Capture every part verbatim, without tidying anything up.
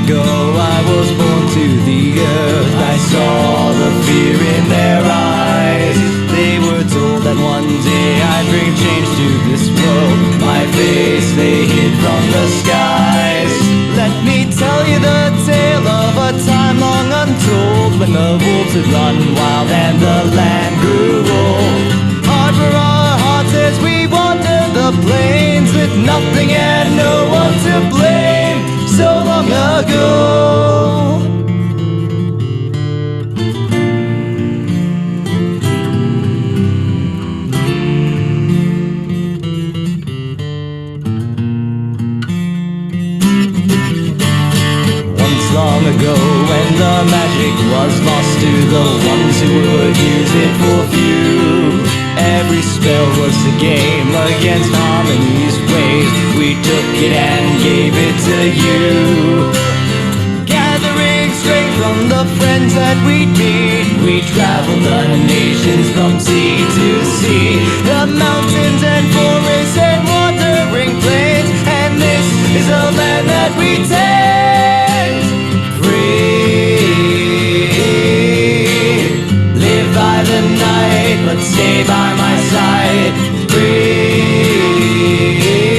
ago I was born to the earth. I saw the fear in their eyes. They were told that one day I'd bring change to this world. My face they hid from the skies. Let me tell you the tale of a time long untold, when the wolves had run wild and the land grew old. Hard for our hearts as we wandered the plains, with nothing and no one to blame, so long ago. Long ago, when the magic was lost to the ones who would use it for few, every spell was a game against harmony's ways. We took it and gave it to you, gathering strength from the friends that we'd meet. We traveled the nations from sea to sea, the mountains and forests and wandering plains, and this is a land that we take. But stay by my side, free.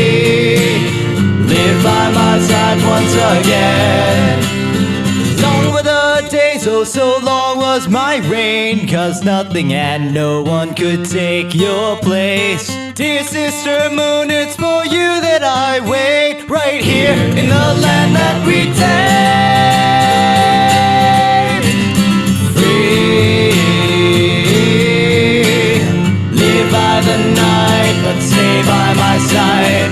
Live by my side once again. Long were the days, oh so long was my reign, 'cause nothing and no one could take your place. Dear sister moon, it's for you that I wait, right here in the land that we take. By the night, but stay by my side,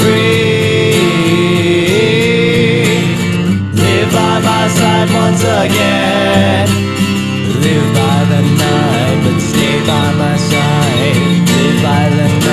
free. Live by my side once again. Live by the night, but stay by my side. Live by the night.